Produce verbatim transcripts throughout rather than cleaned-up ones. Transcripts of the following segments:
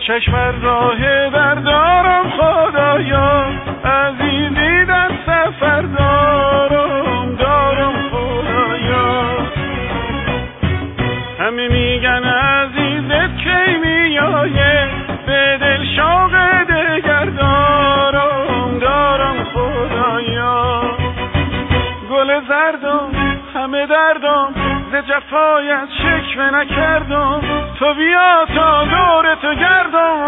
چشم راه دردارم خدایا، عزیزی در سفر دارم دارم خدایا. همه میگن عزیزت کی میایه، به دل شوق دگر دارم دارم خدایا. گل زردم همه دردم ز جفایت شکوه نکردم، تو بیا تا دور تو گردم.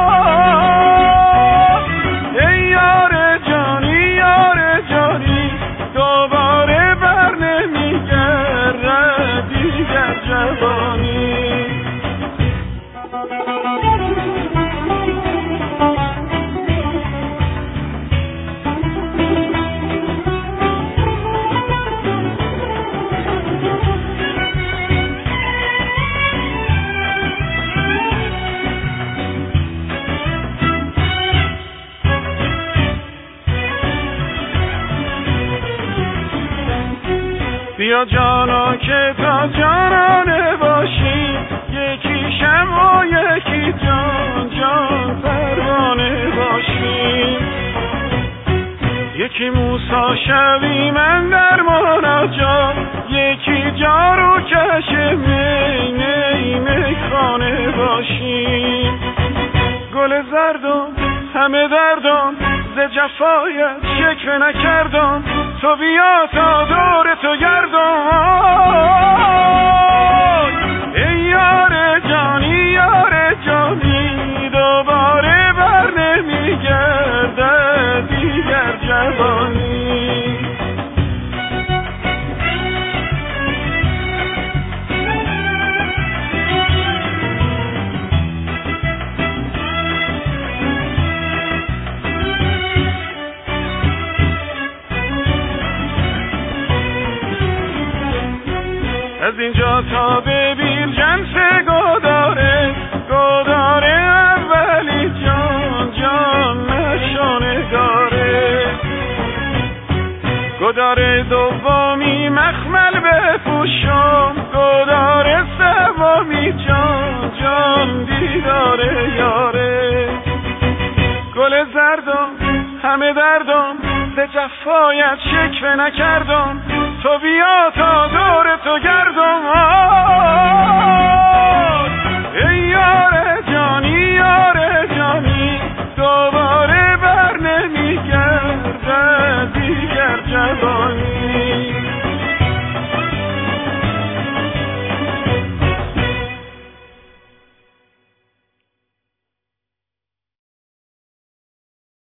ای یار جانی یار جانی، دوباره بر نمیگرد دیگر جوانی. بیا جانا که تا جانانه باشی، یکی شمع و یکی جان جان پروانه باشی. یکی موسی شوی من در مناجات، یکی جارو کش می می میخانه باشی. گل زردم همه دردم ز جفایت شکوه نکردم، تو بیا تا دور تو گردم. ای یار جانی یار جانی، دوباره بر نمیگرده دیگر جوانی. از اینجا تا به بیرجند گداره گداره، اولی جان جان نشانه داره. گداره دومی مخمل بپوشم، گداره سومی جان جان دیداره یاره. گل زردم همه دردم ز جفایت شکوه نکردم، تو بیا تا دور تو گردم.